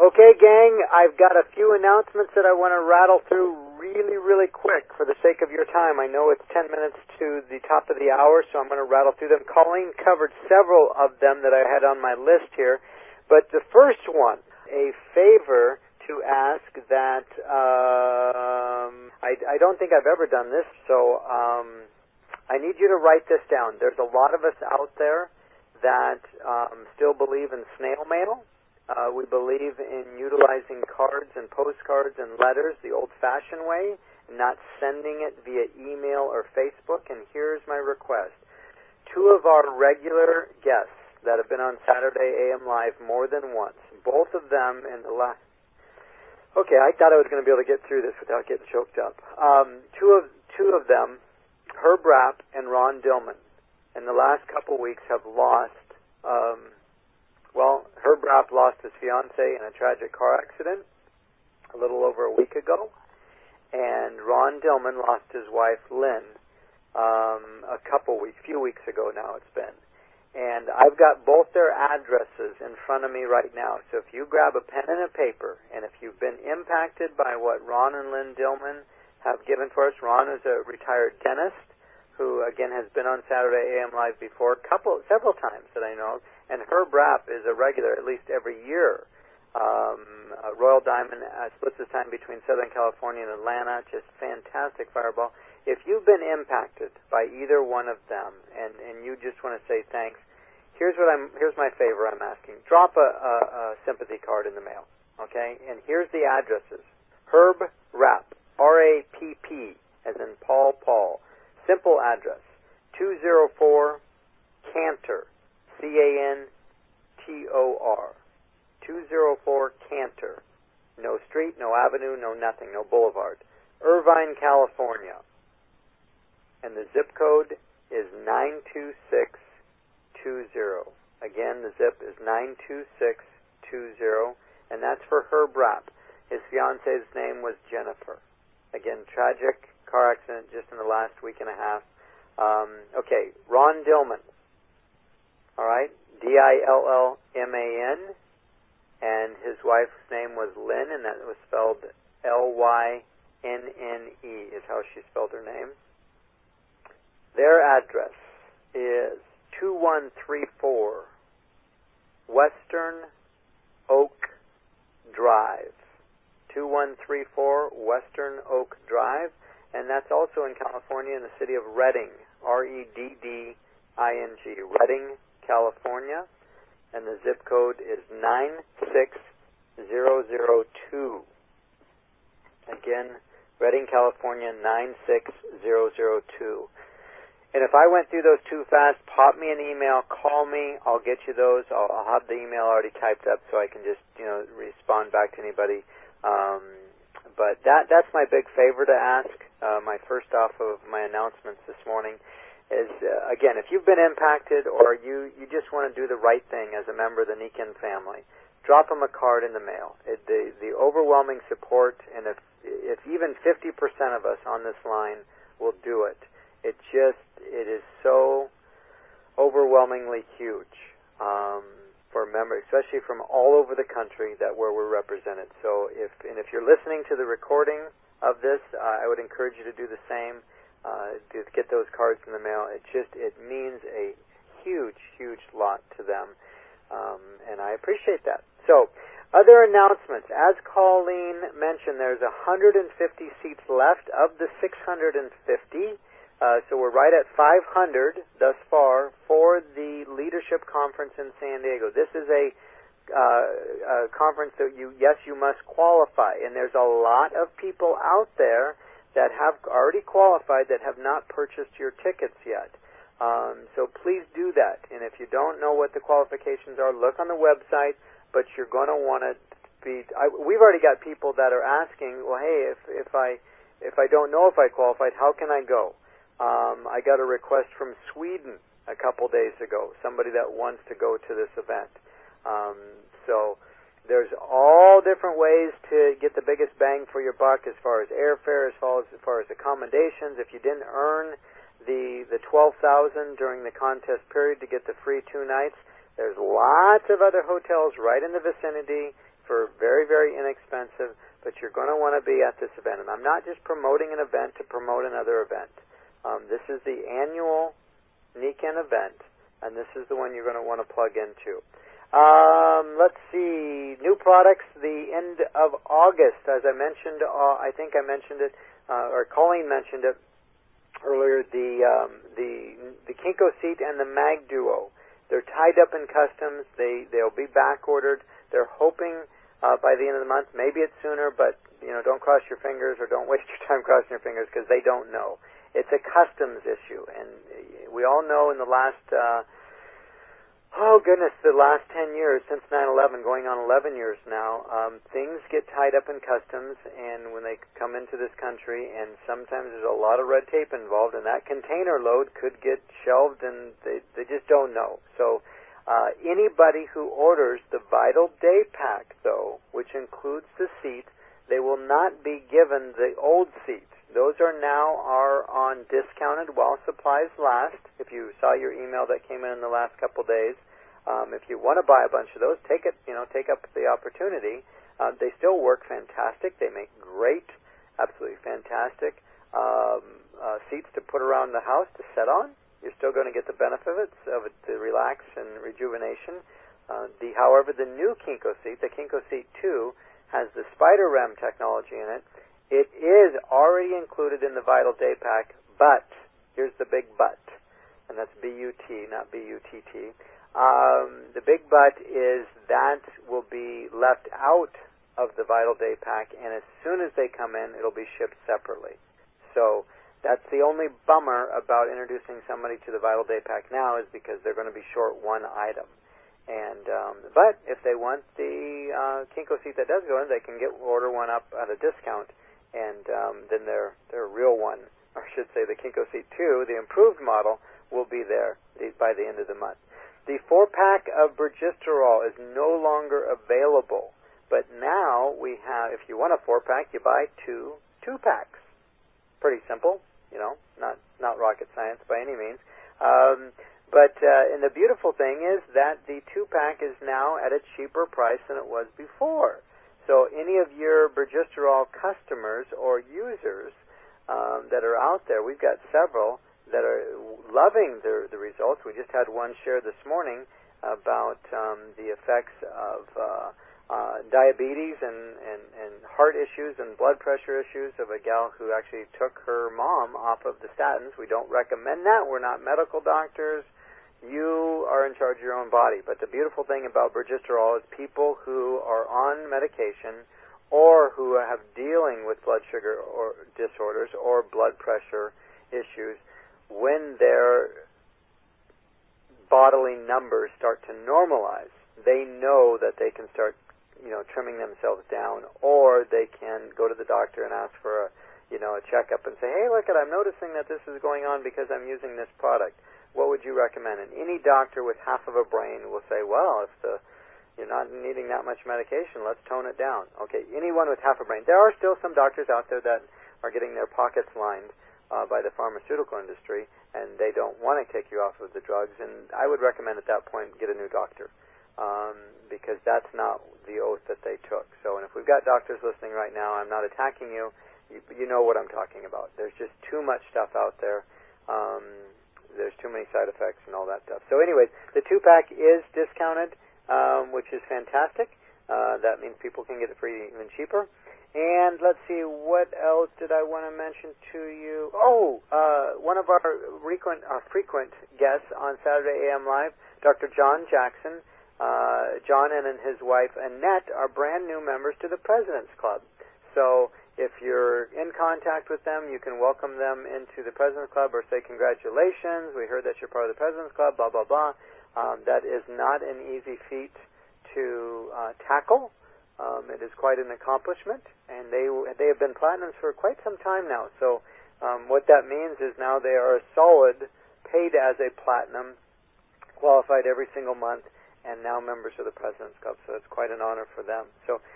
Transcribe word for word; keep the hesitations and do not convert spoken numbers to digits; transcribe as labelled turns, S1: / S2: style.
S1: Okay, gang, I've got a few announcements that I want to rattle through really, really quick for the sake of your time. I know it's ten minutes to the top of the hour, so I'm going to rattle through them. Colleen covered several of them that I had on my list here, but the first one, a favor to ask that, um, I, I don't think I've ever done this, so um, I need you to write this down. There's a lot of us out there that um, still believe in snail mail. Uh, we believe in utilizing cards and postcards and letters the old-fashioned way, not sending it via email or Facebook. And here's my request. Two of our regular guests that have been on Saturday A M Live more than once, both of them in the last... Okay, I thought I was going to be able to get through this without getting choked up. Um, two of two of them, Herb Rapp and Ron Dillman, in the last couple weeks have lost... Um, Well, Herb Rapp lost his fiancée in a tragic car accident a little over a week ago, and Ron Dillman lost his wife, Lynn, um, a couple weeks, few weeks ago now it's been. And I've got both their addresses in front of me right now, so if you grab a pen and a paper, and if you've been impacted by what Ron and Lynn Dillman have given for us, Ron is a retired dentist who, again, has been on Saturday A M Live before, couple, several times that I know of. And Herb Rapp is a regular at least every year. Um, uh, Royal Diamond uh, splits his time between Southern California and Atlanta. Just fantastic fireball. If you've been impacted by either one of them, and, and you just want to say thanks, here's what I'm. Here's my favor I'm asking. Drop a, a, a sympathy card in the mail, okay? And here's the addresses. Herb Rapp, R A P P, as in Paul Paul. Simple address, two oh four Cantor. C A N T O R, two oh four Cantor. No street, no avenue, no nothing, no boulevard. Irvine, California. And the zip code is nine two six two zero. Again, the zip is nine two six two zero, and that's for Herb Rapp. His fiancee's name was Jennifer. Again, tragic car accident just in the last week and a half. Um, okay, Ron Dillman. All right, D I L L M A N, and his wife's name was Lynn, and that was spelled L Y N N E is how she spelled her name. Their address is two one three four Western Oak Drive. two one three four Western Oak Drive, and that's also in California in the city of Redding, R E D D I N G, Redding, California, and the zip code is nine six zero zero two. Again, Redding, California, nine six zero zero two. And if I went through those too fast, pop me an email, call me, I'll get you those. I'll, I'll have the email already typed up so I can just, you know, respond back to anybody. Um, but that that's my big favor to ask, uh, my first off of my announcements this morning. Is, uh, again, if you've been impacted or you, you just want to do the right thing as a member of the Nikin family, drop them a card in the mail. It, the, the overwhelming support, and if, if even fifty percent of us on this line will do it, it just, it is so overwhelmingly huge um, for members, especially from all over the country that where we're represented. So if, and if you're listening to the recording of this, uh, I would encourage you to do the same. Uh, to get those cards in the mail. It just, it means a huge, huge lot to them. Um, and I appreciate that. So, other announcements. As Colleen mentioned, there's one hundred fifty seats left of the six hundred fifty. Uh, so we're right at five hundred thus far for the Leadership Conference in San Diego. This is a, uh, a conference that you, yes, you must qualify. And there's a lot of people out there that have already qualified that have not purchased your tickets yet. Um, so please do that. And if you don't know what the qualifications are, look on the website, but you're going to want to be... I, we've already got people that are asking, well, hey, if, if, I, if I don't know if I qualified, how can I go? Um, I got a request from Sweden a couple days ago, somebody that wants to go to this event. Um, so... There's all different ways to get the biggest bang for your buck as far as airfare, as far as, as far as accommodations. If you didn't earn the the twelve thousand during the contest period to get the free two nights, there's lots of other hotels right in the vicinity for very expensive, but you're going to want to be at this event. And I'm not just promoting an event to promote another event. Um, this is the annual Nikken event, and this is the one you're going to want to plug into. Um, let's see, new products, the end of August, as I mentioned, uh, I think I mentioned it, uh, or Colleen mentioned it earlier, the, um, the, the Kinko seat and the Mag Duo. They're tied up in customs, they, they'll be back ordered. They're hoping, uh, by the end of the month, maybe it's sooner, but, you know, don't cross your fingers or don't waste your time crossing your fingers because they don't know. It's a customs issue, and we all know in the last, uh, oh goodness, the last ten years, since nine eleven, going on eleven years now, um, things get tied up in customs, and when they come into this country, and sometimes there's a lot of red tape involved, and that container load could get shelved, and they, they just don't know. So uh, anybody who orders the Vital Day Pack, though, which includes the seat, they will not be given the old seat. Those are now are on discounted while supplies last. If you saw your email that came in in the last couple days, um, if you want to buy a bunch of those, take it. You know, take up the opportunity. Uh, they still work fantastic. They make great, absolutely fantastic um, uh, seats to put around the house to sit on. You're still going to get the benefits of it to relax and rejuvenation. Uh, the, however, the new Kinko seat, the Kinko Seat two, has the Spider R E M technology in it. It is already included in the Vital Day Pack, but, here's the big but, and that's B U T, not B U T T. Um, the big but is that will be left out of the Vital Day Pack, and as soon as they come in, it'll be shipped separately. So that's the only bummer about introducing somebody to the Vital Day Pack now, is because they're going to be short one item. And um, but if they want the uh, Kinko seat that does go in, they can get order one up at a discount. And um, then their their real one, or I should say the Kinko Seat two, the improved model, will be there by the end of the month. The four-pack of Bergisterol is no longer available, but now we have, if you want a four-pack, you buy two two-packs. Pretty simple, you know, not, not rocket science by any means. Um, but uh, and the beautiful thing is that the two-pack is now at a cheaper price than it was before. So any of your Bergisterol customers or users um, that are out there, we've got several that are loving the, the results. We just had one share this morning about um, the effects of uh, uh, diabetes and, and, and heart issues and blood pressure issues of a gal who actually took her mom off of the statins. We don't recommend that. We're not medical doctors. You are in charge of your own body. But the beautiful thing about Bergisterol is people who are on medication or who have dealing with blood sugar or disorders or blood pressure issues, when their bodily numbers start to normalize, they know that they can start, you know, trimming themselves down, or they can go to the doctor and ask for a, you know, a checkup and say, hey, look, I'm noticing that this is going on because I'm using this product. What would you recommend? And any doctor with half of a brain will say, well, if the, you're not needing that much medication, let's tone it down. Okay, anyone with half a brain. There are still some doctors out there that are getting their pockets lined uh, by the pharmaceutical industry, and they don't want to take you off of the drugs. And I would recommend at that point get a new doctor, um, because that's not the oath that they took. So, and if we've got doctors listening right now, I'm not attacking you. You, you know what I'm talking about. There's just too much stuff out there. Um, There's too many side effects and all that stuff. So anyways, the two-pack is discounted, um, which is fantastic. Uh, that means people can get it for even cheaper. And let's see, what else did I want to mention to you? Oh, uh, one of our frequent, our frequent guests on Saturday A M Live, Doctor John Jackson. Uh, John and his wife Annette are brand new members to the President's Club. So if you're in contact with them, you can welcome them into the President's Club or say congratulations, we heard that you're part of the President's Club, blah, blah, blah. Um, that is not an easy feat to uh, tackle. Um, it is quite an accomplishment, and they they have been platinums for quite some time now. So um, what that means is now they are a solid, paid as a platinum, qualified every single month, and now members of the President's Club. So it's quite an honor for them. So